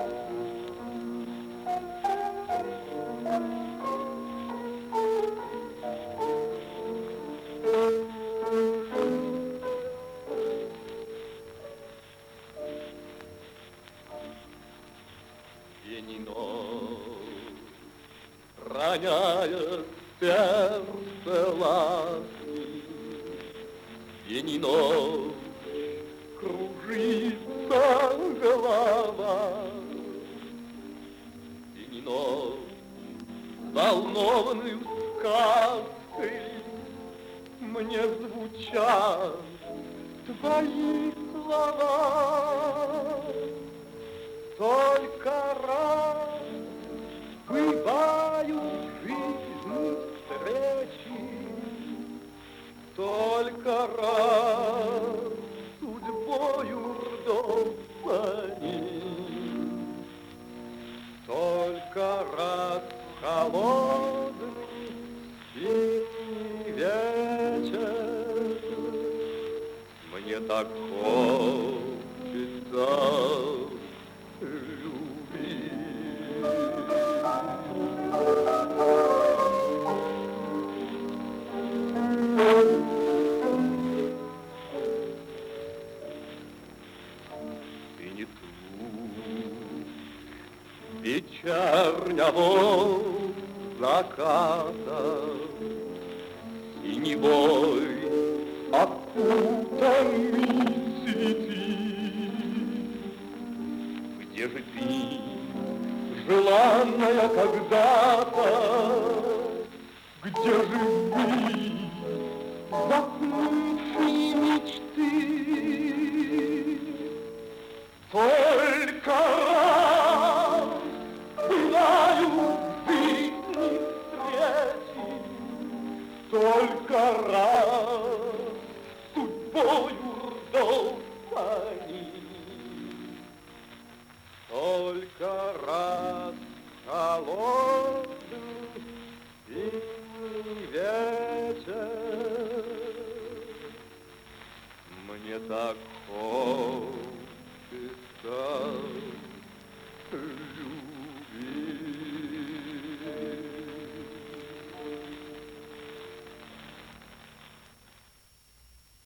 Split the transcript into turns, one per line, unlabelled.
День и ночь, роняя сердце ласки, день и ночь кружится голова, день и ночь взволнованным сказкой мне звучат твои слова. Только раз бывают в жизни встречи, только раз судьбою рвутся они, только раз в холодный зимний вечер мне так хочется любить. И не тут вечернего заката и не бой окутанный цветы. Где же ты, желанная когда-то? Где же вы, заснувшие мечты? Только раз бывают в жизни встречи, только раз судьбою рвутся они. Только раз холодный зимний вечер мне так хочется любить.